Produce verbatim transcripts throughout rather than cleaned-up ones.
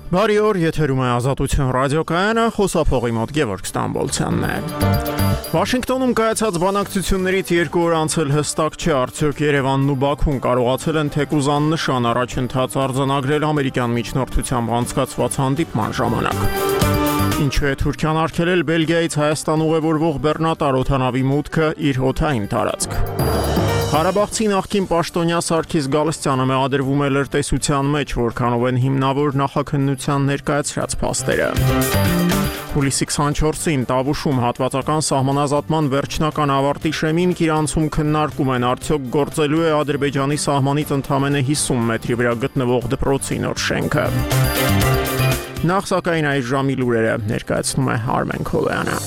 Բարի օր, եթերում է Ազատություն ռադիոկայանը, խոսափողի մոտ Գևորգ Ստամբոլցյանն է։ Վաշինգտոնում կայացած բանակցություններից երկու օր անցել հստակ չէ, արդյոք Երևանն ու Բաքուն կարողացել են թեկուզ աննշան առաջընթաց արձանագրել ամերիկյան միջնորդությամբ անցկացված հանդիպման ժամանակ։ Ինչու է Թուրքիան արգելել Բելգիայից Հայաստան ուղևորվող բեռնատար օդանավի մուտքը իր օդային տարածք։ Ղարաբաղցի նախկին պաշտոնյա Սարգիս Գալստյանը մեղադրվում է լրտեսության մեջ, որքանով են հիմնավոր նախաքննության ներկայացրած փաստերը։ Հուլիսի քսանչորսին Տավուշում հատվածական սահմանազատման վերջնական ավարտի շեմին Կիրանցում քննարկում են, արդյոք գործելու է Ադրբեջանի սահմանից ընդամենը հիսուն մետրի վրա գտնվող դպրոցի նոր շենքը։ Նախ սակայն այս ժամի լուրերը ներկայացնում է Արմեն Քոլոյանը։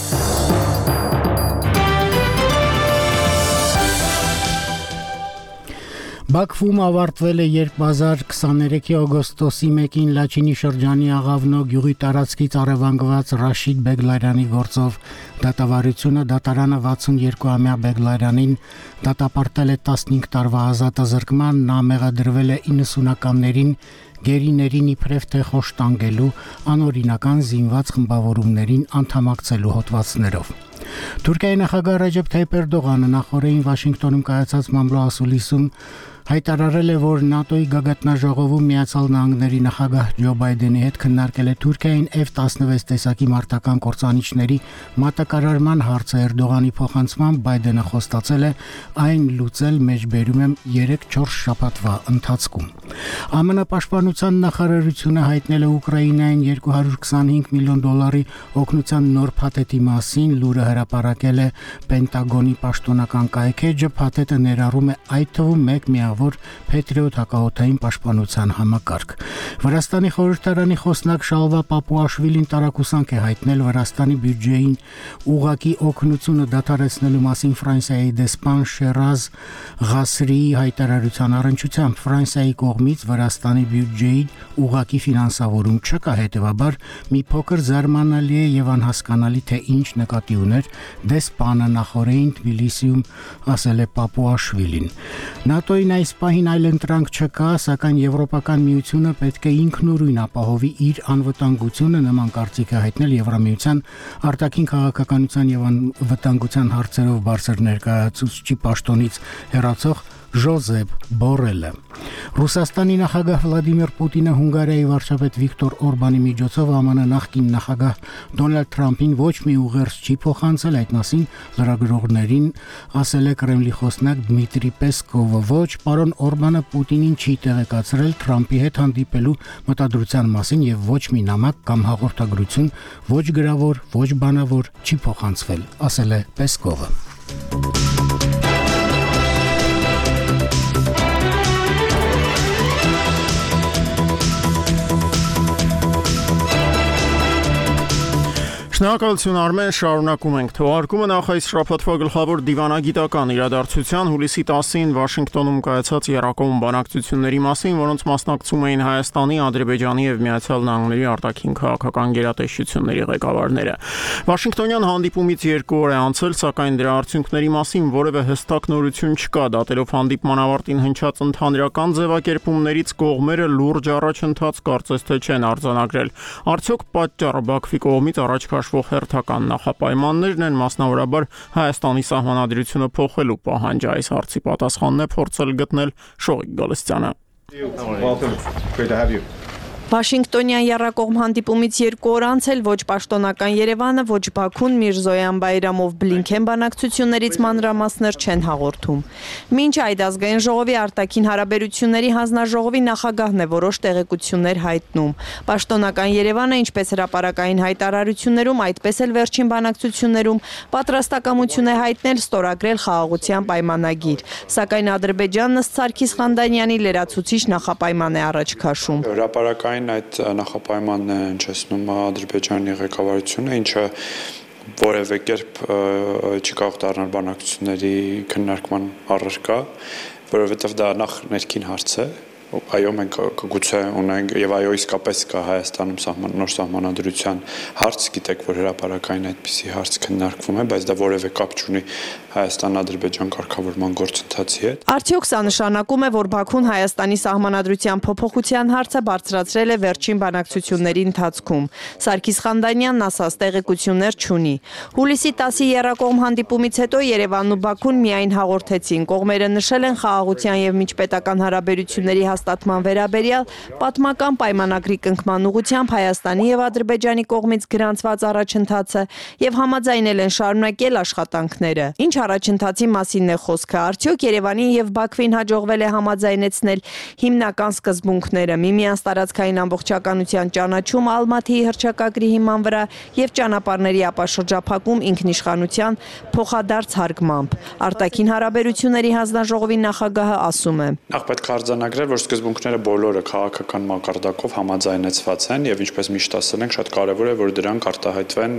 Բաքվում ավարտվել է երկու հազար քսաներեքի օգոստոսի մեկին Լաչինի շրջանի Աղավնո գյուղի տարածքից առևանգված Ռաշիդ Բեգլարյանի գործով դատավարությունը դատարանը վաթսունյոթամյա Բեգլարյանին դատապարտել է տասնհինգ տարվա ազատազրկման, նա մեղադրվել է իննսունականներին գերիներին իբրև թե խոշտանգելու անօրինական զինված խմբավորումներին անդամակցելու հոդվածներով։ Թուրքիայի նախագահ Ռեջեփ Թայիփ Էրդողանը նախորդին Վաշինգտոնում կայացած մամլոասուլիսում հայտարարել է, որ ՆԱՏՕ-ի գագաթնաժողովում Միացյալ Նահանգների նախագահ Ջո Բայդենի հետ քննարկել է Թուրքիային Էֆ տասնվեց տեսակի մարտական կործանիչների մատակարարման հարցը։ Էրդողանի փոխանցմամբ Բայդենը խոստացել է այն լուծել մեջբերում եմ երեք-չորս շաբաթվա ընթացքում։ ԱՄՆ պաշտպանության նախարարությունը հայտնել է Ուկրաինային երկու հարյուր քսանհինգ միլիոն դոլարի օգնության նոր փաթեթի մասին, լուրը հրապարակել է Պենտագոնի պաշտոնական կայքեջը։ Փաթեթը ներառում է այդ թվում մեկ միավոր Փետրիոտ հակաօդային պաշտպանության համակարգ։ Վրաստանի խորհրդարանի խոսնակ Շալվա Պապուաշվիլին տարակուսանք է հայտնել Վրաստանի բյուջեին ուղղակի օգնությունը դադարեցնելու մասին Ֆրանսիայի դեսպան Շերազ Ղասրիի հայտարարության առնչությամբ։ Ֆրանսիայի կողմից Վրաստանի բյուջեի ուղղակի ֆինանսավորում չկա, հետևաբար մի փոքր զարմանալի է եւ անհասկանալի, թե ինչ նկատի ուներ դեսպանը նախորդին Թբիլիսիում, ասել է Պապուաշվիլին։ ՆԱՏՕ-ին այս պահին այլ ընտրանք չկա, սակայն Եվրոպական միությունը պետք է ինքնուրույն ապահովի իր անվտանգությունը, նման կարծիք է հայտնել Եվրամիության արտաքին քաղաքականության եւ անվտանգության հարցերով բարձր ներկայացուցիչի պաշտոնից հեռացող Ժոզեփ Բորելը։ Ռուսաստանի նախագահ Վլադիմիր Պուտինը Հունգարիայի վարչապետ Վիկտոր Օրբանի միջոցով ԱՄՆ նախկին նախագահ Դոնալդ Թրամփին ոչ մի ուղերձ չի փոխանցել, այդ մասին լրագրողներին ասել է Կրեմլի խոսնակ Դմիտրի Պեսկովը։ Ոչ, պարոն Օրբանը Պուտինին չի տեղեկացրել Թրամփի հետ հանդիպելու մտադրության մասին եւ ոչ մի նամակ կամ հաղորդագրություն ոչ գրավոր, ոչ բանավոր չի փոխանցվել, ասել է Պեսկովը։ Շնորհակալություն Արմեն, շարունակում ենք թողարկումը։ Նախ այս շաբաթվա գլխավոր դիվանագիտական իրադարձության հուլիսի տասին Վաշինգտոնում կայացած եռակողմ բանակցությունների մասին, որոնց մասնակցում էին Հայաստանի, Ադրբեջանի եւ Միացյալ Նահանգների արտաքին քաղաքական գերատեսչությունների ղեկավարները։ Վաշինգտոնյան հանդիպումից երկու օր է անցել, սակայն դրա արդյունքների մասին որևէ հստակ նորություն չկա, դատելով հանդիպման ավարտին հնչած ընդհանրական ձևակերպումներից կողմերը լուրջ առաջընթաց կարծես թե չեն արձանագրել։ Արդյոք պատճառը Բաքվի կողմից առաջ հերթական նախապայմաններն են, մասնավորաբար Հայաստանի սահմանադրությունը փոխելու պահանջը։ Այս հարցի պատասխանն է փորձել գտնել Շողիկ Գալստյանը։ Վաշինգտոնյան եռակողմ հանդիպումից երկու օր անցել ոչ պաշտոնական Երևանը, ոչ Բաքուն Միրզոյան Բայրամով Բլինքեն բանակցություններից մանրամասներ չեն հաղորդում։ Մինչ այդ ազգային ժողովի արտաքին հարաբերությունների հանձնաժողովի նախագահն է որոշ տեղեկություններ հայտնում։ Պաշտոնական Երևանը, ինչպես հրապարակային հայտարարություններում, այդպես էլ վերջին բանակցություններում պատրաստակամություն է հայտնել ստորագրել խաղաղության պայմանագիր, սակայն Ադրբեջանն ըստ Սարգիս Խանդանյանի լրացուցիչ նախապայման է առաջ քաշում։ Այդ նախապայմանն է հնչեցնում Ադրբեջանի ղեկավարությունը, ինչը որևէ կերպ չի կարող դառնալ բանակցությունների քննարկման առարկա, որովհետև դա նախ ներքին հարց է այո մենք գուցե ունենք եւ այո իսկապես կա Հայաստանում սահման նոր սահմանադրության հարց, գիտեք, որ հրապարակային այդպիսի հարց քննարկվում է, բայց դա որևէ կապ չունի Հայաստան-Ադրբեջան կարգավորման գործընթացի հետ։ Արդյոք սա նշանակում է, որ Բաքուն Հայաստանի սահմանադրության փոփոխության հարցը բարձրացրել է վերջին բանակցությունների ընթացքում։ Սարգիս Խանդանյանն ասաց տեղեկություններ չունի։ Հուլիսի տասի եռակողմ հանդիպումից հետո Երևանն ու Բաքուն միայն հաղորդեցին։ Կողմերը նշել են խաղաղության եւ միջպետական հարաբերությունների հաստատման վերաբերյալ պատմական պայմանագրի կնքման ուղղությամբ Հայաստանի եւ Ադրբեջանի կողմից գրանցված առաջընթացը եւ համաձայնել են շարունակել աշխատանքները։ Ինչ առաջընթացի մասին է խոսքը, արդյոք Երևանին եւ Բաքվին հաջողվել է համաձայնեցնել հիմնական սկզբունքները՝ միմյանց տարածքային ամբողջականության ճանաչում Ալմաթիի հռչակագրի հիման վրա եւ ճանապարհների ապաշրջափակում ինքնիշխանության փոխադարձ հարգմամբ։ Արտաքին հարաբերությունների հանձնաժողովի նախագահը ասում է. Նախ պետք է արձանագրել, որ սկզբունքները բոլորը քաղաքական մակարդակով համաձայնեցված են եւ ինչպես միշտ ասել ենք, շատ կարեւոր է, որ դրանք արտահայտվեն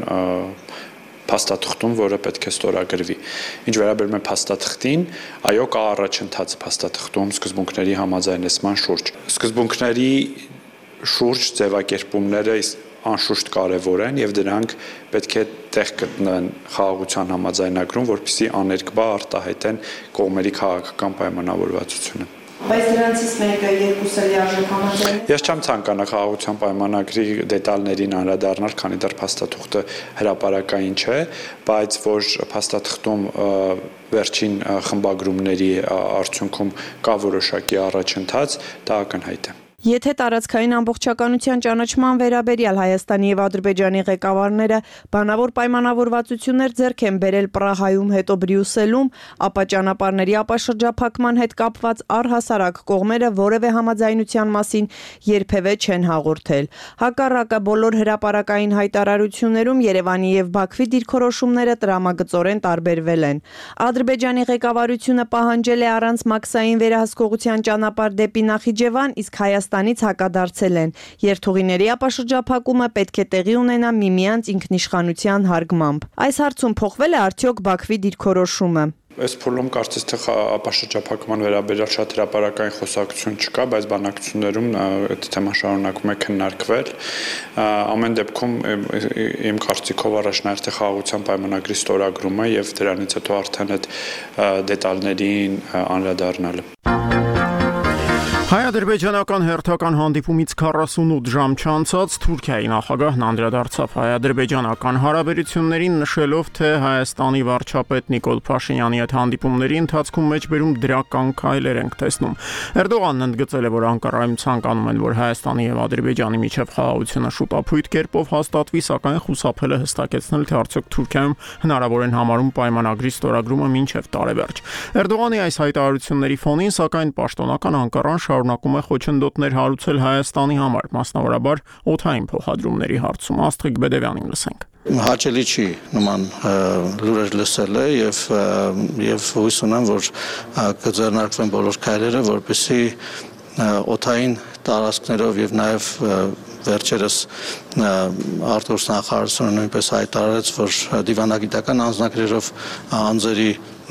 փաստաթղթում, որը պետք է ստորագրվի։ Ինչ վերաբերում է փաստաթղթին, այո, կա առաջընթաց փաստաթղթում սկզբունքների համաձայնեցման շուրջ։ Սկզբունքների շուրջ ձևակերպումները անշուշտ կարևոր են եւ դրանք պետք է տեղ գտնեն խաղաղության համաձայնագրում, որպեսզի աներկբա արտահայտեն կողմերի քաղաքական պայմանավորվածությունը։ Բայց դրանցից մեկը երկուսը լիարժեք համաձայնել։ Ես չեմ ցանկանա խաղաղության պայմանագրի դետալներին անդրադառնալ, քանի դեռ փաստաթուղթը հրապարակային չէ, բայց որ փաստաթղթում վերջին խմբագրումների արդյունքում կա որոշակի առաջընթաց, դա ակնհայտ է։ Եթե տարածքային ամբողջականության ճանաչման վերաբերյալ Հայաստանի եւ Ադրբեջանի ղեկավարները բանավոր պայմանավորվածություններ ձեռք են բերել Պրահայում, հետո Բրյուսելում, ապա ճանապարհների ապաշրջափակման հետ կապված առհասարակ կողմերը որևէ համաձայնության մասին երբևէ չեն հաղորդել։ Հակառակը բոլոր հրապարակային հայտարարություններում Երևանի եւ Բաքվի դիրքորոշումները տրամագծորեն տարբերվել են։ Ադրբեջանի ղեկավարությունը պահանջել է առանց մաքսային վերահսկողության ճանապարհ դեպի Նախիջևան, իսկ Հայաստան Հայաստանից հակադարձել են։ Երթուղիների ապաշրջափակումը պետք է տեղի ունենա միմյանց ինքնիշխանության հարգմամբ։ Այս հարցում փոխվել է արդյոք Բաքվի դիրքորոշումը։ Այս փուլում կարծես թե ապաշրջափակման վերաբերյալ շատ հրապարակային խոսակցություն չկա, բայց բանակցություններում այդ թեման շարունակվում է քննարկվել։ Ամեն դեպքում իմ կարծիքով առաջնահերթ է խաղաղության պայմանագրի ստորագրումը եւ դրանից հետո արդեն այդ դետալներին անդրադառնալը։ Հայ-ադրբեջանական հերթական հանդիպումից քառասունութ ժամ չանցած Թուրքիայի նախագահն անդրադարձավ հայ-ադրբեջանական հարաբերություններին, նշելով, թե Հայաստանի վարչապետ Նիկոլ Փաշինյանի հետ հանդիպումների ընթացքում մեջբերում դրական քայլեր ենք տեսնում։ Էրդողանն ընդգծել է, որ Անկարայում ցանկանում են, որ Հայաստանի եւ Ադրբեջանի միջև խաղաղությունը շուտապույտ կերպով հաստատվի, սակայն խուսափել է հստակեցնել, թե արդյոք Թուրքիայում հնարավոր են համարում պայմանագրի ստորագրումը մինչև տարեվերջ։ Էրդողանի այս հայտարարությունների ֆոնին, սակայն պաշտոնական Անկարան շարունակում է խոչընդոտներ հարուցել Հայաստանի համար, մասնավորաբար օդային փոխադրումների հարցում։ Աստղիկ Բեդևյանին լսենք։ Հաճելի չի նման լուրեր լսելը եւ եւ հույս ունեմ, որ կձեռնարկվեն բոլոր քայլերը, որպեսզի օդային տարածքներով եւ նաեւ վերջերս Արտուր նախարարությունը նույնպես հայտարարեց, որ դիվանագիտական անձնագրերով անձերի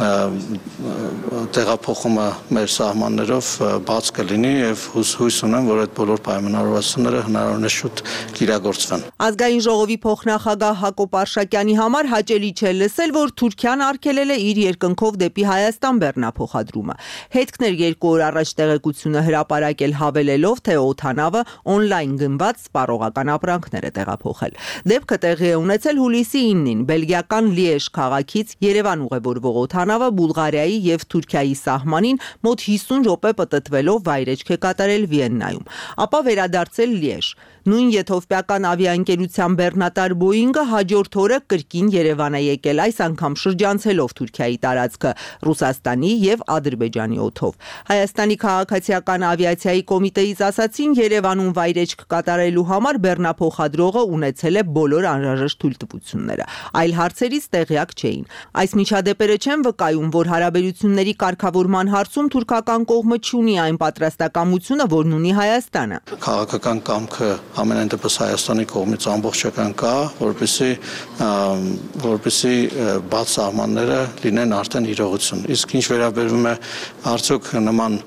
տեղափոխումը մեր սահմաններով բաց կլինի եւ հույս ունեմ, որ այդ բոլոր պայմանավորվածությունները հնարավորինս շուտ կիրագործվեն։ Ազգային ժողովի փոխնախագահ Հակոբ Արշակյանի համար հաճելի չէ լսել, որ Թուրքիան արգելել է իր երկնքով դեպի Հայաստան բեռնափոխադրումը։ Հետքներ երկու օր առաջ տեղեկությունը հրապարակել հավելելով, թե օդանավը օնլայն գնված սպառողական ապրանքներ է տեղափոխել։ Դեպքը տեղի է ունեցել հուլիսի իննին բելգիական Լիեժ քաղաքից Երևան ուղևորվող օդանավը Բուլղարիայի եւ Թուրքիայի սահմանին մոտ հիսուն րոպե պտտվելով վայրեջք է կատարել Վիեննայում, ապա վերադարձել Լիեժ։ Նույն եթովպիական ավիաընկերության բեռնատար Boeing-ը հաջորդ օրը կրկին Երևան է եկել, այս անգամ շրջանցելով Թուրքիայի տարածքը Ռուսաստանի եւ Ադրբեջանի օդով։ Հայաստանի քաղաքացիական ավիացիայի կոմիտեից ասացին, Երևանում վայրեջք կատարելու համար բեռնափոխադրողը ունեցել է բոլոր անհրաժեշտ թույլտվությունները, այլ հարցերից տեղյակ չէին։ Այս միջադեպերը չեն վկայում, որ հարաբերությունների կարգավորման հարցում թուրքական կողմը չունի այն պատրաստակամությունը, որն ունի Հայաստանը։ Քաղաքական կամքը ամենայն դեպս Հայաստանի կողմից ամբողջական կա, որպեսզի որպեսզի բաց սահմանները լինեն արդեն իրողություն։ Իսկ ինչ վերաբերում է արդյոք նման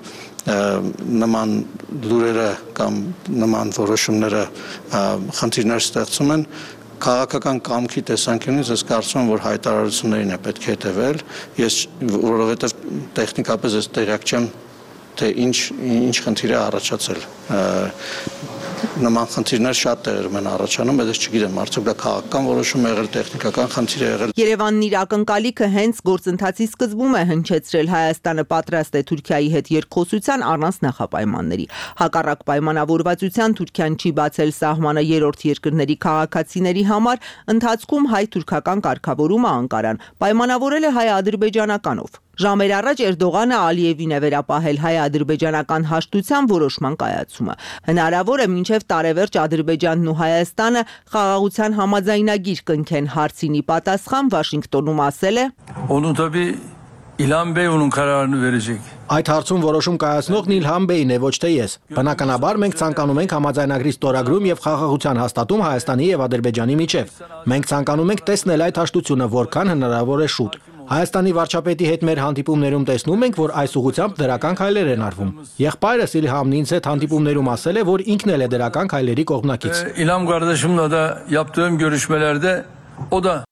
նման լուրերը կամ նման որոշումները խնդիրներ ստեղծում են քաղաքական կամքի տեսանկյունից ես կարծում եմ, որ հայտարարություններին է պետք է հետևել, ես որովհետև տեխնիկապես ես տեղյակ չեմ, թե ինչ ինչ խնդիր է առաջացել։ Նման խնդիրներ շատ տեղերում են առաջանում, բայց ես չգիտեմ, արդյոք դա քաղաքական որոշում է եղել, տեխնիկական խնդիր է եղել։ Երևանն իր ակնկալիքը հենց գործընթացի սկզբում է հնչեցրել Հայաստանը պատրաստ է Թուրքիայի հետ երկխոսության առանց նախապայմանների։ Հակառակ պայմանավորվածության Թուրքիան չի բացել սահմանը երրորդ երկրների քաղաքացիների համար, ընթացքում հայ-թուրքական կարգավորումը Անկարան պայմանավորել է հայ-ադրբեջանականով։ Ժամեր առաջ Էրդողանը Ալիևին է վերապահել հայ-ադրբեջանական հաշտության որոշման կայացումը։ Հնարավոր է մինչև տարեվերջ Ադրբեջանն ու Հայաստանը խաղաղության համաձայնագիր կնքեն հարցինի պատասխան Վաշինգտոնում ասել է. İlhan Bey onun kararını verecek. Այդ հարցում որոշում կայացնողն Իլհամ Բեյն է, ոչ թե ես։ Բնականաբար մենք ցանկանում ենք համաձայնագրի ստորագրում եւ խաղաղության հաստատում Հայաստանի եւ Ադրբեջանի միջեւ։ Մենք ցանկանում ենք տեսնել այդ հաշտությունը որքան հնարավոր է շուտ։ Հայաստանի վարչապետի հետ մեր հանդիպումներում տեսնում ենք, որ այս ուղղությամբ դրական քայլեր են արվում։ Եղբայրս Իլհամն ինձ հետ հանդիպումներում ասել է, որ ինքն էլ է դրական քայլերի կողմնակից։ İlham kardeşimle de yaptığım görüşmelerde o da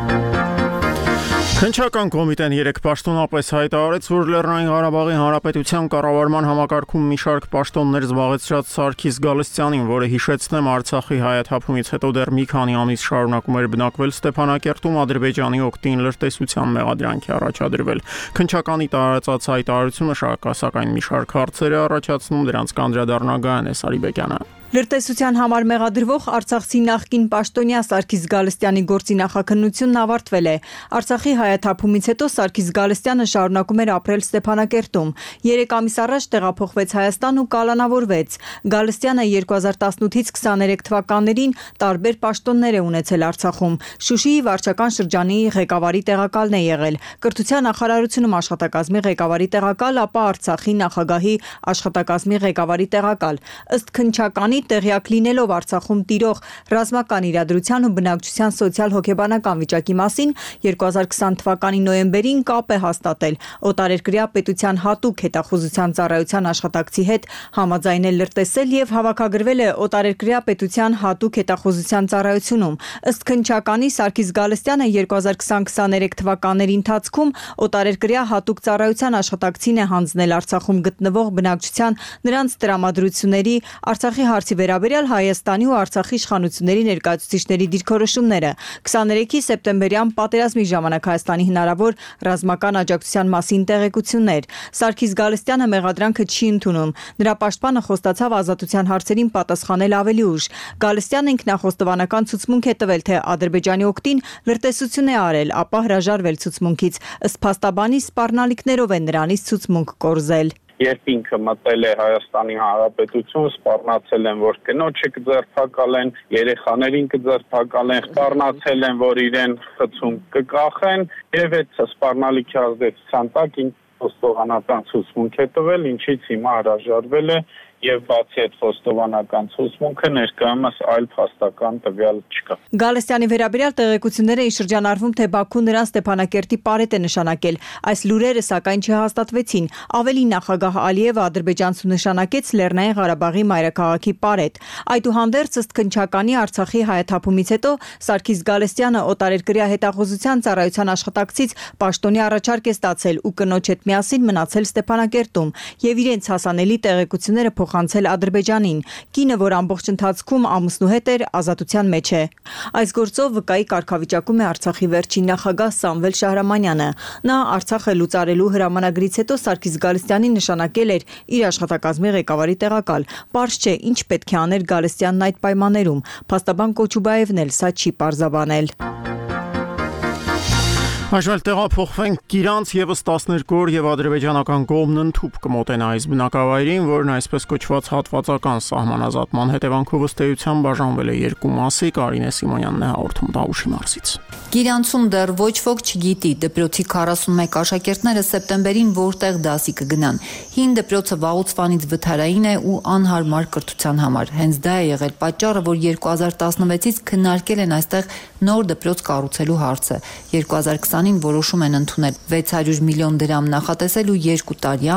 Քննչական կոմիտեն երեկ պաշտոնապես հայտարարեց, որ Լեռնային Ղարաբաղի Հանրապետության կառավարման համակարգում մի շարք պաշտոններ զբաղեցրած Սարգիս Գալստյանին, որը հիշեցնեմ Արցախի հայաթափումից հետո դեռ մի քանի ամիս շարունակում էր բնակվել Ստեփանակերտում, Ադրբեջանի օգտին լրտեսության մեղադրանքի առաջադրվել։ Քննչականի տարածած հայտարարությունը շարքասակայն մի շարք հարցեր է առաջացնում, դրանց կանդրադառնա Գայանե Սարիբեկյանը։ Լրտեսության համար մեղադրվող Արցախցի նախկին պաշտոնյա Սարգիս Գալստյանի գործի նախաքննությունն ավարտվել է։ Արցախի հայաթափումից հետո Սարգիս Գալստյանը շարունակում էր ապրել Ստեփանակերտում։ Երեք ամիս առաջ տեղափոխվեց Հայաստան ու կալանավորվեց։ Գալստյանը երկու հազար տասնութից քսաներեք թվականներին տարբեր պաշտոններ է ունեցել Արցախում։ Շուշիի վարչական շրջանի ղեկավարի տեղակալն է եղել։ Կրթության նախարարությունում աշխատակազմի ղեկավարի տեղակալ, ապա Արցախի նախագահի աշխատակազմի ղեկավարի տեղակալ։ Ըստ քննչականի տեղյակ լինելով Արցախում տիրող ռազմական իրադրության ու բնակչության սոցիալ-հոգեբանական վիճակի մասին երկու հազար քսան թվականի նոյեմբերին կապ է հաստատել օտարերկրյա պետության հատուկ հետախուզության ծառայության աշխատակցի հետ համաձայնել լրտեսել եւ հավաքագրվել է օտարերկրյա պետության հատուկ հետախուզության ծառայությունում։ Ըստ քննչականի Սարգիս Գալստյանը երկու հազար քսան քսաներեք թվականների ընթացքում օտարերկրյա հատուկ ծառայության աշխատակցին է հանձնել Արցախում գտնվող բնակչության նրանց տրամադրությունների Արցախի հարցի վերաբերյալ Հայաստանի ու Արցախի իշխանությունների ներկայացուցիչների դիրքորոշումները քսաներեքի սեպտեմբերյան պատերազմի ժամանակ Հայաստանի հնարավոր ռազմական աջակցության մասին տեղեկություններ։ Սարգիս Գալստյանը մեղադրանքը չի ընդունում։ Նրա պաշտպանը խոստացավ ազատության հարցերին պատասխանել ավելի ուշ։ Գալստյանը ինքնախոստովանական ցուցմունք է տվել, թե Ադրբեջանի օգտին լրտեսություն է արել, ապա հրաժարվել ցուցմունքից։ Ըստ փաստաբանի սպառնալիքներով է նրանից ցուցմունք կորզել։ Երբ ինքը մտել է Հայաստանի Հանրապետություն, սպառնացել են, որ կնոջը կձերբակալեն, երեխաներին կձերբակալեն, սպառնացել են, որ իրեն խցում կկախեն, եւ այդ սպառնալիքի ազդեցության տակ ինքը խոստովանական ցուցմունք է տվել, ինչից հիմա հրաժարվել է եւ բացի այդ խոստովանական ցուցմունքը ներկայումս այլ փաստական տվյալ չկա։ Գալստյանի վերաբերյալ տեղեկությունները շրջանառվում, թե Բաքուն նրան Ստեփանակերտի պարետ է նշանակել։ Այս լուրերը սակայն չհաստատվեցին։ Ավելի նախագահ Ալիևը ադրբեջանցու նշանակեց Լեռնային Ղարաբաղի մայրաքաղաքի պարետ։ Այդուհանդերձ ըստ քննչականի Արցախի հայաթափումից հետո Սարգիս Գալստյանը օտարերկրյա հետախուզության ծառայության աշխատակցից պաշտոնի առաջարկ է ստացել ու կնոջ հետ միասին մնացել Ստեփանակերտում եւ իրենց հասանելի տեղեկությունները փոխանցել Ադրբեջանին։ Կինը, որ ամբողջ ընթացքում ամուսնու հետ էր, ազատության մեջ է։ Այս գործով վկայի կարգավիճակում է Արցախի վերջին նախագահ Սամվել Շահրամանյանը։ Նա Արցախը լուծարելու հրամանագրից հետո Սարգիս Գալստյանին նշանակել էր իր աշխատակազմի ղեկավարի տեղակալ։ Պարզ չէ, ինչ պետք է աներ Գալստյանն այդ պայմաններում։ Փաստաբան Կոչուբաևն էլ սա չի պարզաբանել։ Այժմ տեղափոխվենք Գիրանց եւս տասներկու օր եւ ադրբեջանական կողմն ընդհուպ կմոտենա այս բնակավայրին, որն այսպես կոչված հատվածական սահմանազատման հետևանքով ըստ էության բաժանվել է երկու մասի։ Կարինե Սիմոնյանն է հաղորդում Տավուշի մարզից։ Գիրանցում դեռ ոչ ոք չգիտի դպրոցի քառասունմեկ աշակերտները սեպտեմբերին որտեղ դասի կգնան։ Հին դպրոցը վաղուց վանից վթարային է ու անհարմար կրթության համար։ Հենց դա է եղել պատճառը, որ երկու հազար տասնվեցից քննարկել են այստեղ նոր դպրոց կառուցելու հարցը։ երկու հազար քսանին որոշում են ընդունել վեց հարյուր միլիոն դրամ նախատեսել ու երկու տարի անց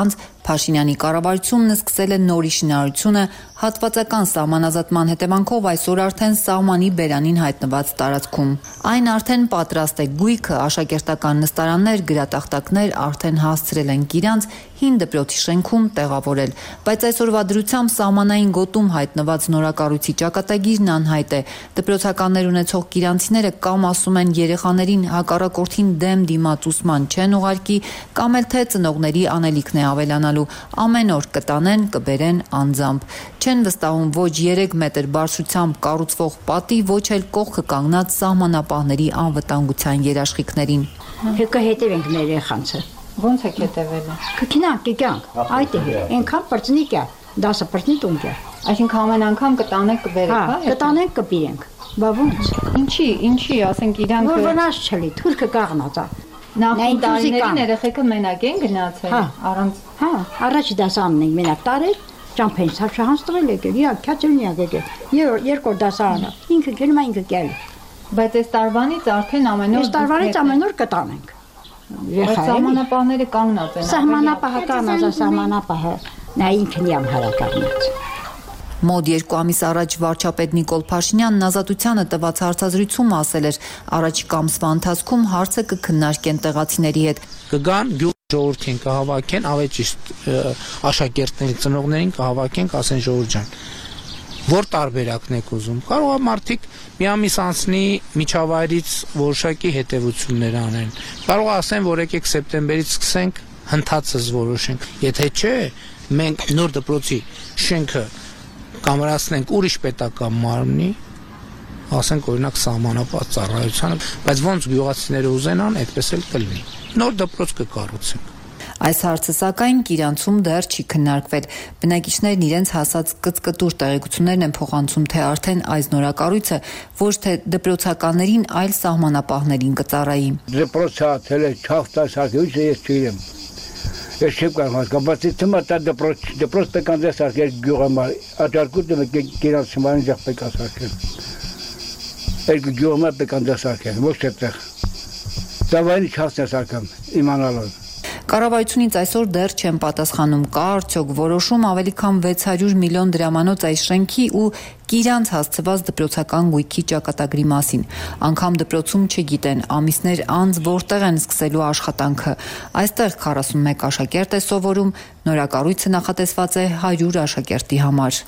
Փաշինյանի կառավարությունն սկսել է նորի շինարարությունը, հատվածական սահմանազատման հետևանքով այսօր արդեն սահմանի բերանին հայտնված տարածքում։ Այն արդեն պատրաստ է, գույքը, աշակերտական նստարաններ, գրատախտակներ արդեն հասցրել են իրանց հին դպրոցի շենքում տեղավորել, բայց այսօրվա դրությամբ սահմանային գոտում հայտնված նորակառույցի ճակատագիրն անհայտ է։ Դպրոցականներ ունեցող կիրանցիները կամ ասում են երեխաներին հակառակորդին դեմ դիմաց ուսման չեն ուղարկի, կամ էլ թե ծնողների անելիքն է ավելանալու, ամեն օր կտանեն, կբերեն անձամբ։ Չեն վստահում ոչ երեք մետր բարձրությամբ կառուցվող պատի, ոչ էլ կողքը կանգնած սահմանապահների անվտանգության երաշխիքներին։ Հեկա հետևենք մեր երեխանցը։ Ոնց եք հետևել։ Կգնանք, կգանք։ Այդ է, այնքան պրծնիկ է, դասը պրծնիկ ունք է։ Այսինքն ամեն անգամ կտանեք կբերեք, հա։ Կտանենք կբիրենք։ Բա ոնց։ Ինչի, ինչի, ասենք իրանք որ վնաս չլի, թուրքը կաղնած է։ Նախին տարիներին երեխեքը մենակ են գնացել, առանց։ Հա, առաջ դասարանն ենք մենակ տարել, ճամփեն սարշահանց տվել եկել, իա քյաճելնիակ եկել։ Երկրորդ դասարանը, ինքը գնում է ինքը կել։ Բայց այս տարվանից արդեն ամեն օր։ Այս տարվանից ամեն օր կտանենք։ Սահմանապահները կանգնած են։ Սահմանապահը կանգնած է, սահմանապահը նա ինքն իամ հարակառնած։ Մոտ երկու ամիս առաջ վարչապետ Նիկոլ Փաշինյանն Ազատությանը տված հարցազրույցում ասել էր, առաջիկա ամսվա ընթացքում հարցը կքննարկեն տեղացիների հետ։ Կգան ժողովրդին կհավաքեն, ավելի ճիշտ աշակերտների ծնողներին կհավաքենք, ասեն ժողովուրդ ջան, որ տարբերակն եք ուզում։ Կարող է մարդիկ մի ամիս անցնի միջավայրից որոշակի հետևություններ անեն։ Կարող է ասեն, որ եկեք սեպտեմբերից սկսենք հնդածս որոշենք։ Եթե չէ, մենք նոր դպրոցի շենքը կամրացնենք ուրիշ պետական մարմնի, ասենք օրինակ սահմանապահ ծառայությանը, բայց ոնց գյուղացիները ուզենան, այդպես էլ կլինի։ Նոր դպրոց կկառուցենք։ Այս հարցը սակայն Կիրանցում դեռ չի քննարկվել։ Բնակիչներն իրենց հասած կծկտուր տեղեկություններն են փոխանցում, թե արդեն այս նորակառույցը ոչ թե դպրոցականներին, այլ սահմանապահներին կծառայի։ Դպրոցը թել է չախտասակույցը ես չգիտեմ։ Ես չեմ կարող հասկանալ, թվում է դա դպրոց, դպրոց պետք է սարքել գյուղամա, աջարկուտը Կիրանցիման ձախ պետք է սարքել։ Այդ գյուղամա պետք է սարքել, ոչ այդտեղ։ Դա վայնի չհասնի սարքամ, իմանալով։ Կառավարությունից այսօր դեռ չեն պատասխանում, կա արդյոք որոշում ավելի քան վեց հարյուր միլիոն դրամանոց այս շենքի ու Կիրանց հասցված դպրոցական գույքի ճակատագրի մասին։ Անգամ դպրոցում չգիտեն, ամիսներ անց որտեղ են սկսելու աշխատանքը։ Այստեղ քառասունմեկ աշակերտ է սովորում, նորակառույցը նախատեսված է հարյուր աշակերտի համար։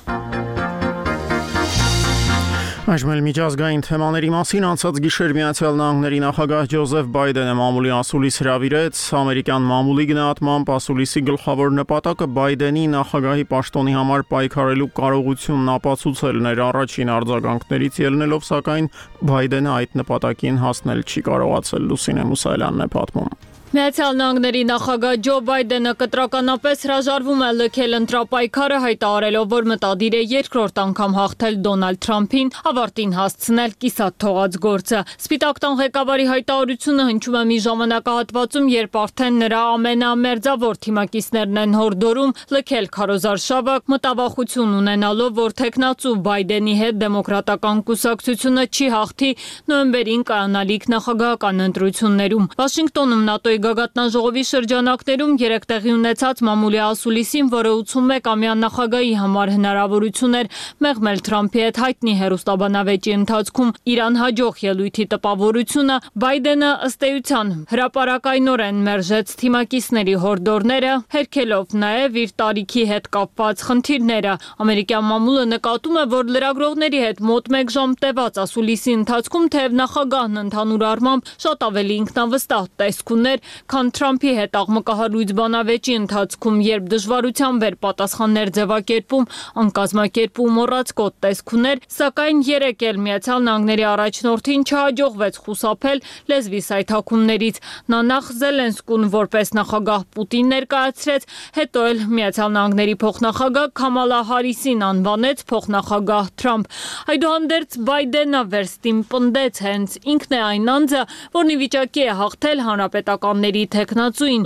Այժմ էլ միջազգային թեմաների մասին անցած գիշեր Միացյալ Նահանգների նախագահ Ջոզեֆ Բայդենը մամուլի ասուլիս հրավիրեց։ Ամերիկյան մամուլի գնահատմամբ ասուլիսի գլխավոր նպատակը Բայդենի նախագահի պաշտոնի համար պայքարելու կարողությունն ապացուցելն էր։ Առաջին արձագանքներից ելնելով, սակայն Բայդենը այդ նպատակին հասնել չի կարողացել։ Լուսինե Մուսայելյանն է պատմում։ Միացյալ Նահանգների նախագահ Ջո Բայդենը կտրականապես հրաժարվում է լքել ընտրապայքարը, հայտարարելով, որ մտադիր է երկրորդ անգամ հաղթել Դոնալդ Թրամփին, ավարտին հասցնել կիսատ թողած գործը։ Սպիտակ տան ղեկավարի հայտարարությունը հնչում է մի ժամանակահատվածում, երբ արդեն նրա ամենամերձավոր թիմակիցներն են հորդորում լքել քարոզարշավը, մտավախություն ունենալով, որ թեկնածու Բայդենի հետ դեմոկրատական կուսակցությունը չի հաղթի նոյեմբերին կայանալիք նախագահական ընտրություններում։ Վաշինգտոնում ՆԱՏՕ-ի գագաթնաժողովի շրջանակներում երեք տեղի ունեցած մամուլի ասուլիսին, որը ութսունմեկամյա նախագահի համար հնարավորություն էր մեղմել Թրամփի հետ հայտնի հեռուստաբանավեճի ընթացքում Իրան հաջող ելույթի տպավորությունը, Բայդենը ըստ էության հրապարակայնորեն մերժեց թիմակիցների հորդորները, հերքելով նաև իր տարիքի հետ կապված խնդիրները։ Ամերիկյան մամուլը նկատում է, որ լրագրողների հետ մոտ մեկ ժամ տևած ասուլիսի ընթացքում թեև նախագահն ընդհանուր առմամբ շատ ավելի ինքնավստահ տեսք ուներ, քան Թրամփի հետ աղմկահարույց բանավեճի ընթացքում, երբ դժվարությամբ էր պատասխաններ ձևակերպում, անկազմակերպում մոռացկոտ տեսք ուներ, սակայն երեկ էլ Միացյալ Նահանգների առաջնորդին չհաջողվեց խուսափել լեզվի սայթաքումներից։ Նա նախ Զելենսկուն որպես նախագահ Պուտին ներկայացրեց, հետո էլ Միացյալ Նահանգների փոխնախագահ Քամալա Հարիսին անվանեց փոխնախագահ Թրամփ։ Այդուհանդերձ Բայդենը վերստին պնդեց, հենց ինքն է այն անձը, որն ի վիճակի է հաղթել հանրապետականների թեկնածուին։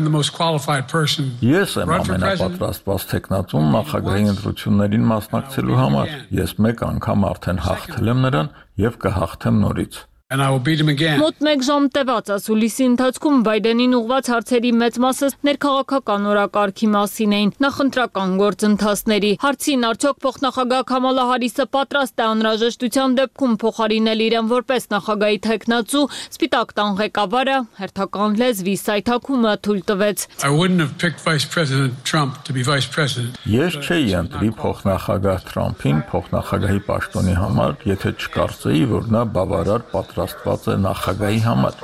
Ես եմ ամենապատրաստված թեկնածուն նախագահի ընտրություններին մասնակցելու համար։ Ես մեկ անգամ արդեն հաղթել եմ նրան եւ կհաղթեմ նորից։ Մոտ մեկ ժամ տևած ասուլիսի ընթացքում Բայդենին ուղված հարցերի մեծ մասը ներքաղաքական օրակարգի մասին էին, նախընտրական գործընթացների։ Հարցին արդյոք փոխնախագահ Քամալա Հարիսը պատրաստ է անհրաժեշտության դեպքում փոխարինել իրեն որպես նախագահի թեկնածու, Սպիտակ տան ղեկավարը հերթական լեզվի սայթաքումը թույլ տվեց։ Ես չէի ընտրի փոխնախագահ Թրամփին փոխնախագահի պաշտոնի համար, եթե չկարծեի, որ նա բավարար պատրաստված է նախագահի համար։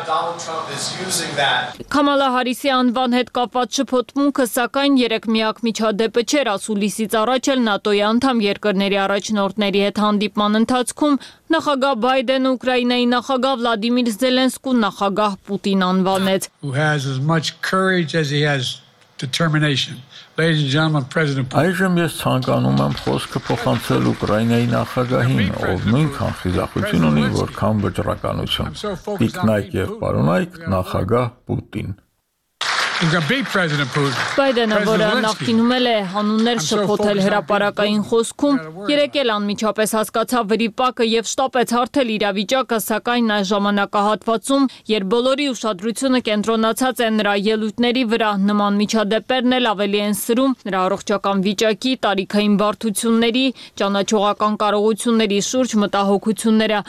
Քամալա Հարիսի անվան հետ կապված շփոթմունքը սակայն երեք միակ միջադեպը չէր ասուլիսից առաջ էլ ՆԱՏՕ-ի անդամ երկրների առաջնորդների հետ հանդիպման ընթացքում նախագահ Բայդենը Ուկրաինայի նախագահ Վլադիմիր Զելենսկուն նախագահ Պուտին անվանեց։ Այժմ ես ցանկանում եմ խոսքը փոխանցել Ուկրաինայի նախագահին, ով նույնքան խիզախություն ունի, որքան վճռականություն։ Տիկնայք եւ պարոնայք նախագահ Պուտին։ Բայդենը, որը նախկինում էլ է հանուններ շփոթել հրապարակային խոսքում, երեկ էլ անմիջապես հասկացավ վրիպակը եւ շտապեց հարթել իրավիճակը, սակայն այս ժամանակահատվածում, երբ բոլորի ուշադրությունը կենտրոնացած է նրա ելույթների վրա, նման միջադեպերն էլ ավելի են սրում նրա առողջական վիճակի, տարիքային բարդությունների, ճանաչողական կարողությունների շուրջ մտահոգությունները։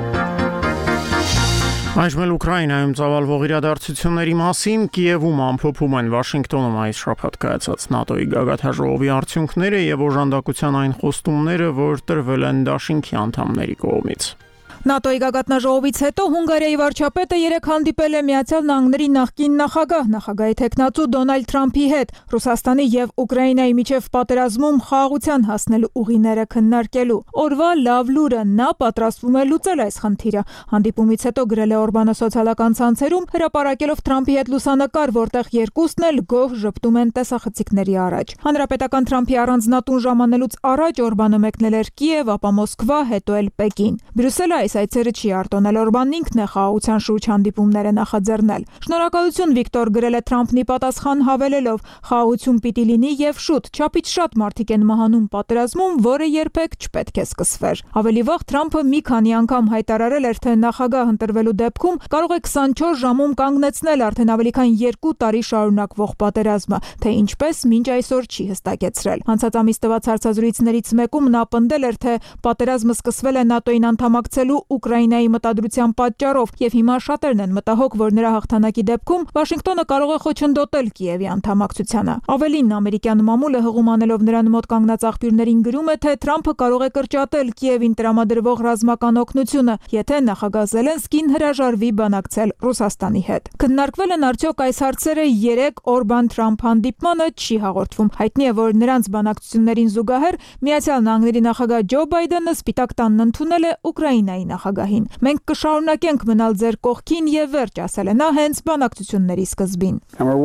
Այժմ էլ Ուկրաինայում ծավալվող իրադարձությունների մասին Կիևում ամփոփում են Վաշինգտոնում այս շաբաթ կայացած ՆԱՏՕ-ի գագաթնաժողովի արդյունքները եւ օժանդակության այն խոստումները, որ տրվել են դաշինքի անդամների կողմից։ ՆԱՏՕ-ի գագաթնաժողովից հետո Հունգարիայի վարչապետը երեկ հանդիպել է Միացյալ Նահանգների նախկին նախագահ, նախագահի թեկնածու Դոնալդ Թրամփի հետ, Ռուսաստանի եւ Ուկրաինայի միջև պատերազմում խաղաղության հասնելու ուղիները քննարկելու։ Օրվա լավ լուրը նա պատրաստվում է լուծել այս խնդիրը։ Հանդիպումից հետո գրել է Օրբանը սոցիալական ցանցերում, հրապարակելով Թրամփի հետ լուսանկար, որտեղ երկուսն էլ գոհ ժպտում են տեսախցիկների առաջ։ Հանրապետական Թրամփի առանձնատուն ժամանելուց առաջ Օրբանը մեկնել էր Կիև, ապա Մոսկվա, հետո էլ Պեկին։ Բրյուսելը այս այցերը չի արտոնել, Օրբանն ինքն է խաղաղության շուրջ հանդիպումները նախաձեռնել։ Շնորհակալություն Վիկտոր գրել է Թրամփն ի պատասխան հավելելով. խաղաղություն պիտի լինի եւ շուտ, չափից շատ մարդիկ են մահանում պատերազմում, որը երբեք չպետք է սկսվեր։ Ավելի վաղ Թրամփը մի քանի անգամ հայտարարել էր, թե նախագահ ընտրվելու դեպքում կարող է քսանչորս ժամում կանգնեցնել արդեն ավելի քան երկու տարի շարունակվող պատերազմը, թե ինչպես մինչ այսօր չի հստակեցրել։ Անցած ամիս տված հարցազրույցներից մեկում նա պնդել էր, թե պատերազմը սկսվել է ՆԱՏՕ-ին անդամակցելու Ուկրաինայի մտադրության պատճառով եւ հիմա շատերն են մտահոգ, որ նրա հաղթանակի դեպքում Վաշինգտոնը կարող է խոչընդոտել Կիևի անդամակցությանը։ Ավելին, ամերիկյան մամուլը հղում անելով նրան մոտ կանգնած աղբյուրներին գրում է, թե Թրամփը կարող է կրճատել Կիևին տրամադրվող ռազմական օգնությունը, եթե նախագահ Զելենսկին հրաժարվի բանակցել Ռուսաստանի հետ։ Քննարկվել են արդյոք այս հարցերը երեք Օրբան-Թրամփ հանդիպմանը չի հաղորդվում։ Հայտնի է, որ նրանց բանակցություններին զուգահեռ Միացյալ Նահանգների նախագահ Ջո Բայդենը Սպիտակ տանն ընդունել է Ուկրաինայի նախագահին։ Մենք կշարունակենք մնալ ձեր կողքին եւ վերջ, ասել է նա հենց բանակցությունների սկզբին։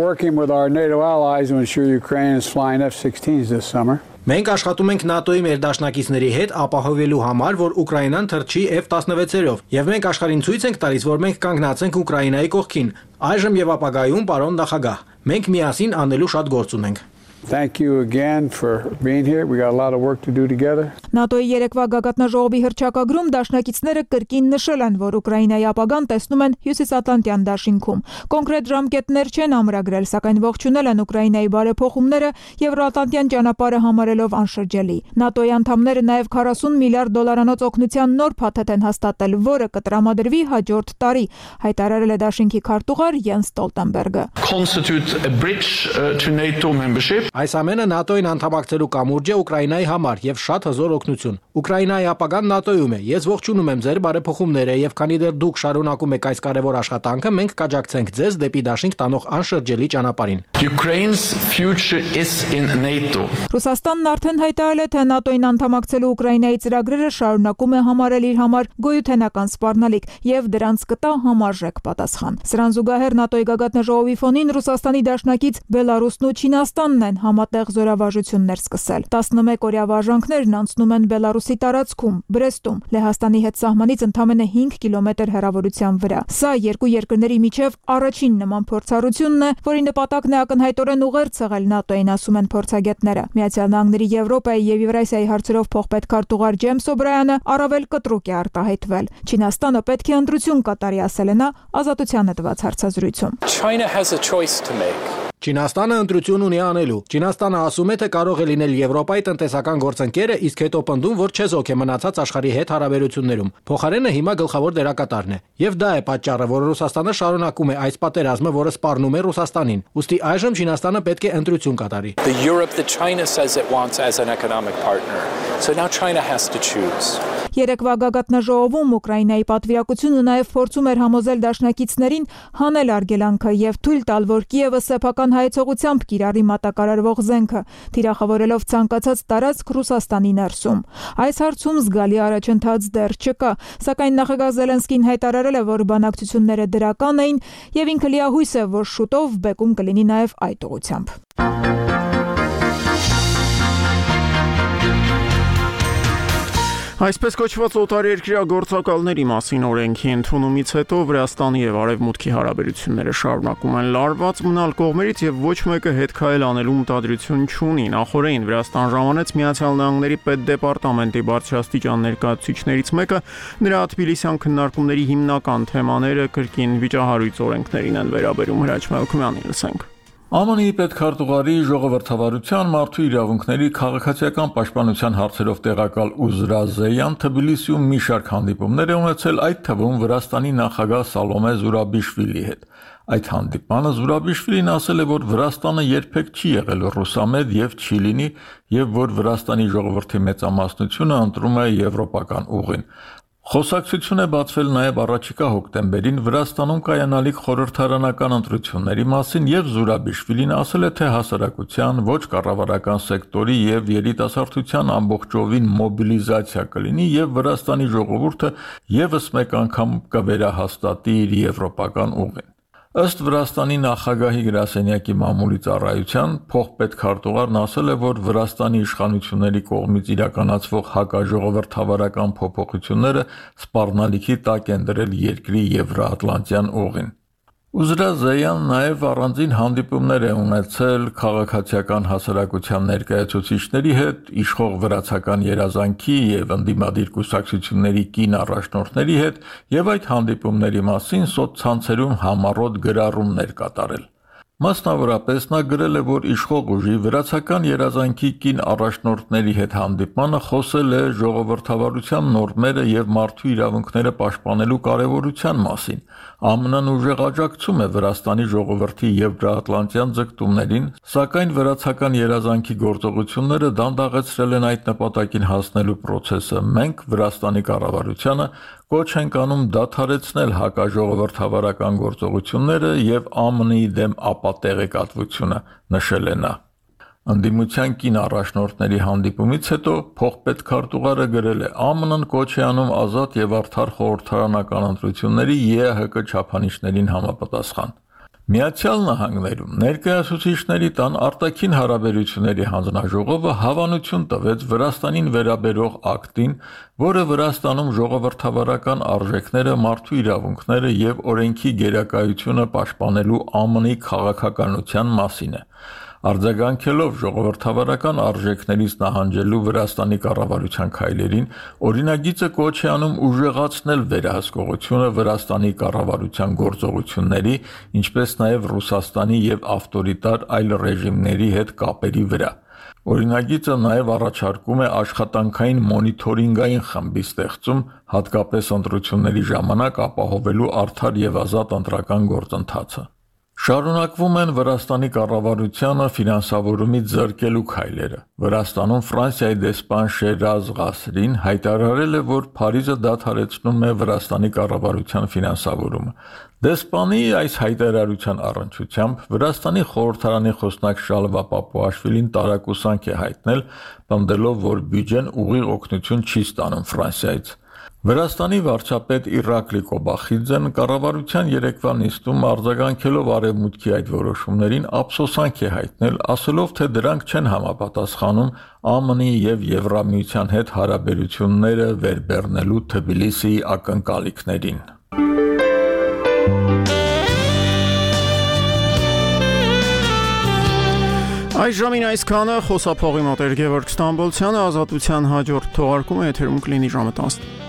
Մենք աշխատում ենք ՆԱՏՕ-ի մեր դաշնակիցների հետ ապահովելու համար, որ Ուկրաինան թռչի F տասնվեցերով, եւ մենք աշխարհին ցույց ենք տալիս, որ մենք կանգնած ենք Ուկրաինայի կողքին, այժմ եւ ապագայում, պարոն նախագահ։ Մենք միասին անելու շատ գործ ունենք։ Thank you again for being here. We got a lot of work to do together. ՆԱՏՕ-ի երեկվա գագաթնաժողովի հռչակագրում դաշնակիցները կրկին նշել են, որ Ուկրաինայի ապագան տեսնում են Հյուսիսատլանտյան դաշինքում։ Կոնկրետ ժամկետներ չեն ամրագրել, սակայն ողջունել են Ուկրաինայի բարեփոխումները Եվրոատլանտյան ճանապարհը համարելով անշրջելի։ ՆԱՏՕ-ի անդամները նաև քառասուն միլիարդ դոլարանոց օգնության նոր փաթեթ են հաստատել, որը կտրամադրվի հաջորդ տարի, հայտարարել է դաշինքի քարտուղար Յենս Ստոլտենբերգը։ Constitute a bridge uh, to NATO membership. Այս ամենը ՆԱՏՕ-ին անդամակցելու կամուրջ է Ուկրաինայի համար եւ շատ հզոր օգնություն։ Ուկրաինայի ապագան ՆԱՏՕ-ում է։ Ես ողջունում եմ ձեր բարեփոխումները եւ քանի դեռ դուք շարունակում եք այս կարևոր աշխատանքը, մենք կաջակցենք ձեզ դեպի դաշինք տանող անշրջելի ճանապարհին։ Ukraine's future is in NATO. Ռուսաստանն արդեն հայտարարել է, թե ՆԱՏՕ-ին անդամակցելու Ուկրաինայի ծրագրերը շարունակում է համարել իր համար գոյութենական սպառնալիք եւ դրանց կտա համարժեք պատասխան։ Սրան զուգահեռ ՆԱՏՕ-ի գագաթնաժողովի ֆոնին Ռուսաստանի դաշնակից Բելարուսն ու Չինաստանն են համատեղ զորավարժություններ սկսել։ տասնմեկ օրյա վարժանքներն անցնում գտնվում են Բելարուսի տարածքում, Բրեստում, Լեհաստանի հետ սահմանից ընդամենը հինգ կիլոմետր հեռավորության վրա։ Սա երկու երկրների միջև առաջին նման փորձառությունն է, որի նպատակն է ակնհայտորեն ուղերձ եղել ՆԱՏՕ-ին, ասում են փորձագետները։ Միացյալ Նահանգների, Եվրոպայի եւ Եվրասիայի հարցերով փոխպետքարտուղար Ջեյմս Օբրայանը առավել կտրուկ է արտահայտվել։ Չինաստանը պետք է ընտրություն կատարի, ասել է նա Ազատությանը տված հարցազրույցում։ China has a choice to make. Չինաստանը ընտրություն ունի անելու։ Չինաստանը ասում է, թե կարող է լինել Եվրոպայի տնտեսական գործընկերը, իսկ հետո պնդում, որ չեզոք է մնացած աշխարհի հետ հարաբերություններում։ Փոխարենը հիմա գլխավոր դերակատարն է։ Եվ դա է պատճառը, որ Ռուսաստանը շարունակում է այս պատերազմը, որը սպառնում է Ռուսաստանին։ Ուստի այժմ Չինաստանը պետք է ընտրություն կատարի։ The Europe that China says it wants as an economic partner. So now China has to choose. Երեկվա գագաթնաժողովում Ուկրաինայի պատվիրակությունը նաև փորձում էր համոզել դաշնակիցներին հանել արգելանքը եւ թույլ տալ, որ Կիևը սեփական հայեցողությամբ կիրառի մատակարարվող զենքը, թիրախավորելով ցանկացած տարածք Ռուսաստանի ներսում։ Այս հարցում զգալի առաջընթաց դեռ չկա, սակայն նախագահ Զելենսկին հայտարարել է, որ բանակցությունները դրական էին եւ ինքը լիահույս է, որ շուտով բեկում կլինի նաև այդ ուղղությամբ։ Այսպես կոչված օտարերկրյա գործակալների մասին օրենքի ընդունումից հետո Վրաստանի եւ Արևմուտքի հարաբերությունները շարունակում են լարված, մնալ կողմերից եւ ոչ մեկը հետ քայլ անելու մտադրություն չունի։ Նախորդին Վրաստան ժամանեց Միացյալ Նահանգների պետդեպարտամենտի բարձրաստիճան ներկայացուցիչներից մեկը, նրա Թբիլիսյան քննարկումների հիմնական թեմաները կրկին վիճահարույց օրենքներին են վերաբերում։ Հրաչ Մելքումյանին լսենք։ ԱՄՆ-ի պետքարտուղարի ժողովրդավարության մարդու իրավունքների քաղաքացիական պաշտպանության հարցերով տեղակալ Ուզրա Զեյան Թբիլիսիում մի շարք հանդիպումներ է ունեցել, այդ թվում Վրաստանի նախագահ Սալոմե Զուրաբիշվիլի հետ։ Այդ հանդիպանը Զուրաբիշվիլին ասել է, որ Վրաստանը երբեք չի եղել ռուսամետ եւ չի լինի, եւ որ Վրաստանի ժողովրդի մեծամասնությունը ընտրում է եվրոպական ուղին։ Խոսակցություն է բացվել նաև առաջիկա հոկտեմբերին Վրաստանում կայանալիք խորհրդարանական ընտրությունների մասին եւ Զուրաբիշվիլին ասել է, թե հասարակության, ոչ կառավարական սեկտորի եւ երիտասարդության ամբողջովին մոբիլիզացիա կլինի եւ Վրաստանի ժողովուրդը եւս մեկ անգամ կվերահաստատի իր եվրոպական ուղին։ Ըստ Վրաստանի նախագահի գրասենյակի մամուլի ծառայության փոխպետքարտուղարն ասել է, որ Վրաստանի իշխանությունների կողմից իրականացվող հակաժողովրդավարական փոփոխությունները սպառնալիքի տակ են դրել երկրի եվրոատլանտյան ուղին։ Ուզրա Զեյան նաև առանձին հանդիպումներ է ունեցել քաղաքացիական հասարակության ներկայացուցիչների հետ, իշխող վրացական երազանքի եւ ընդդիմադիր կուսակցությունների կին առաջնորդների հետ եւ այդ հանդիպումների մասին սոցցանցերում համառոտ գրառումներ կատարել։ Մասնավորապես նա գրել է, որ իշխող ուժի վրացական երազանքի կին առաջնորդների հետ հանդիպմանը խոսել է ժողովրդավարության նորմերը եւ մարդու իրավունքները պաշտպանելու կարեւորության մասին։ ԱՄՆ-ն ուժեղ աջակցում է Վրաստանի ժողովրդի եվրոատլանտյան ձգտումներին, սակայն վրացական երազանքի գործողությունները դանդաղեցրել են այդ նպատակին հասնելու process-ը։ Մենք Վրաստանի կառավարությանը կոչ ենք անում դադարեցնել հակաժողովրդավարական գործողությունները եւ ԱՄՆ-ի դեմ ապատեղեկատվությունը, նշել է նա։ Ընդդիմության կին առաջնորդների հանդիպումից հետո փոխպետքարտուղարը գրել է. ԱՄՆ-ն կոչ է անում ազատ եւ արդար խորհրդարանական ընտրությունների ԵԱՀԿ չափանիշներին համապատասխան։ Միացյալ Նահանգներում ներկայացուցիչների տան արտաքին հարաբերությունների հանձնաժողովը հավանություն տվեց Վրաստանին վերաբերող ակտին, որը Վրաստանում ժողովրդավարական արժեքները, մարդու իրավունքները եւ օրենքի գերակայությունը պաշտպանելու ԱՄՆ-ի քաղաքականության մասին է։ Արձագանքելով ժողովրդավարական արժեքներից նահանջելու Վրաստանի կառավարության քայլերին, օրինագիծը կոչ է անում ուժեղացնել վերահսկողությունը Վրաստանի կառավարության գործողությունների, ինչպես նաև Ռուսաստանի եւ ավտորիտար այլ ռեժիմների հետ կապերի վրա։ Օրինագիծը նաև առաջարկում է աշխատանքային մոնիթորինգային խմբի ստեղծում, հատկապես ընտրությունների ժամանակ ապահովելու արդար եւ ազատ ընտրական գործընթացը։ Շարունակվում են Վրաստանի կառավարությանը ֆինանսավորումից զրկելու քայլերը։ Վրաստանում Ֆրանսիայի դեսպան Շերազ Ղասրին հայտարարել է, որ Փարիզը դադարեցնում է Վրաստանի կառավարության ֆինանսավորումը։ Դեսպանի այս հայտարարության առնչությամբ Վրաստանի խորհրդարանի խոսնակ Շալվա Պապուաշվիլին տարակուսանք է հայտնել, պնդելով, որ բյուջեն ուղիղ օգնություն չի ստանում Ֆրանսիայից։ Վրաստանի վարչապետ Իրակլի Կոբախիձեն կառավարության երեկվա նիստում արձագանքելով արևմուտքի այդ որոշումներին ափսոսանք է հայտնել, ասելով, թե դրանք չեն համապատասխանում Է Մ Ն-ի եւ Եվրամիության հետ հարաբերությունները վերբեռնելու Թբիլիսիի ակնկալիքներին։ Այս ժամին այսքանը, խոսափողի մոտ էր Գևորգ Ստամբոլցյանը, Ազատության հաջորդ թողարկումը եթերում կլինի ժամը տասը։